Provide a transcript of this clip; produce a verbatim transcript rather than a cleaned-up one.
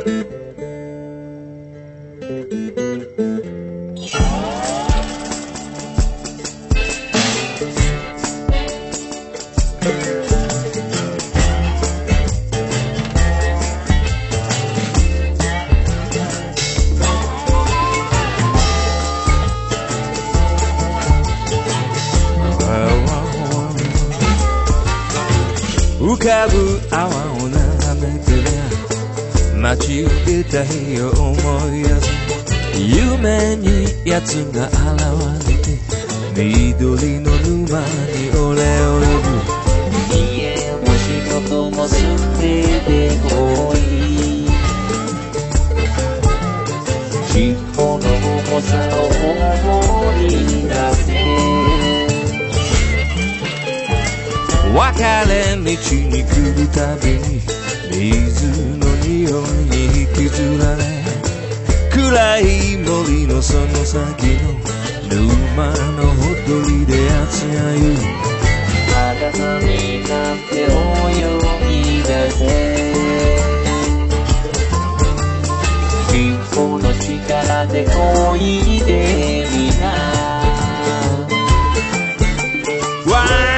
浮かぶ泡を眺めてりゃ待ち受けた日を思い出す。夢に奴が現れて緑の沼に俺を呼ぶ。 家も仕事もすべて遠い。人の重さを思い出せ。 別れ道に来るたびに水の匂いに引きずられ、暗い森のその先の沼のほとりで熱がゆう。 裸になって泳ぎ出せ。人の力で漕いでみな。